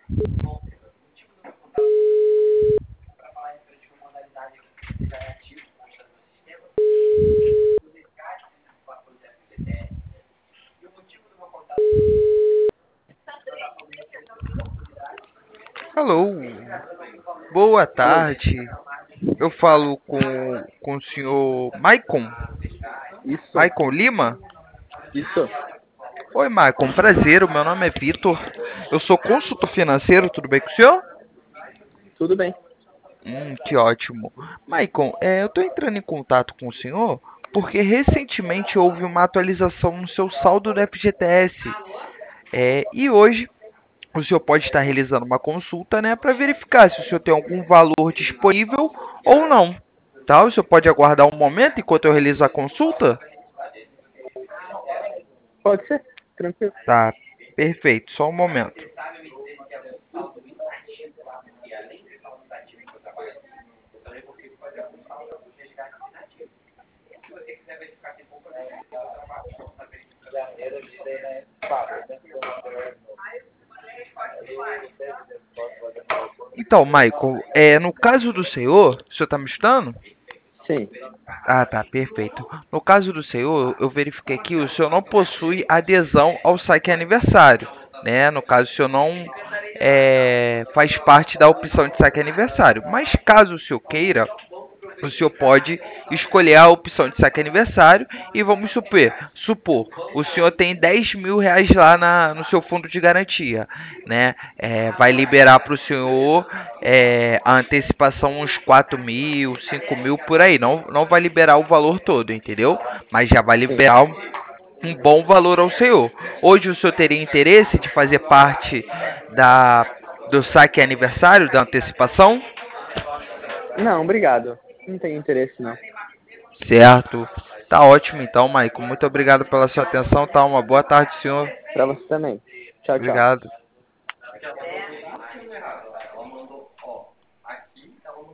Alô, boa tarde. Eu falo com o senhor Maicon? Isso, Maicon Lima? isso, Oi, Maicon, prazer. O meu nome é Vitor. Eu sou consultor financeiro, tudo bem com o senhor? tudo bem. Que ótimo. Maicon, eu estou entrando em contato com o senhor porque recentemente houve uma atualização no seu saldo do FGTS. E hoje o senhor pode estar realizando uma consulta, né, para verificar se o senhor tem algum valor disponível ou não. Tá? O senhor pode aguardar um momento enquanto eu realizo a consulta? Pode ser, tranquilo. Tá, perfeito. Só um momento. Então, Michael, no caso do senhor, o senhor está me escutando? Sim, Ah, tá, perfeito. No caso do senhor, eu verifiquei que o senhor não possui adesão ao saque aniversário, né? No caso, o senhor não faz parte da opção de saque aniversário. Mas caso o senhor queira, o senhor pode escolher a opção de saque aniversário e vamos supor, o senhor tem R$ 10.000 lá no seu fundo de garantia, né? Vai liberar para o senhor a antecipação uns 4.000, 5.000 por aí. Não vai liberar o valor todo, entendeu? Mas já vai sim. liberar um bom valor ao senhor. Hoje o senhor teria interesse de fazer parte da, do saque aniversário, da antecipação? Não, obrigado. Não tenho interesse, não. Certo. Tá ótimo então, Maicon. Muito obrigado pela sua atenção. Tá uma boa tarde, senhor. Pra você também. Tchau, tchau. Obrigado.